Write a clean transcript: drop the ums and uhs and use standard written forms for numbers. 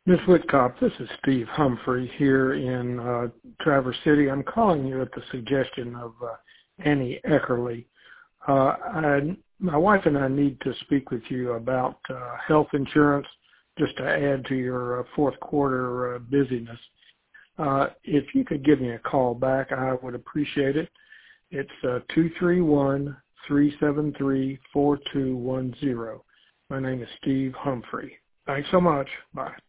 Ms. Whitcop, this is Steve Humphrey here in Traverse City. I'm calling you at the suggestion of Annie Eckerly. My wife and I need to speak with you about health insurance, just to add to your fourth quarter busyness. If you could give me a call back, I would appreciate it. It's 231-373-4210. My name is Steve Humphrey. Thanks so much. Bye.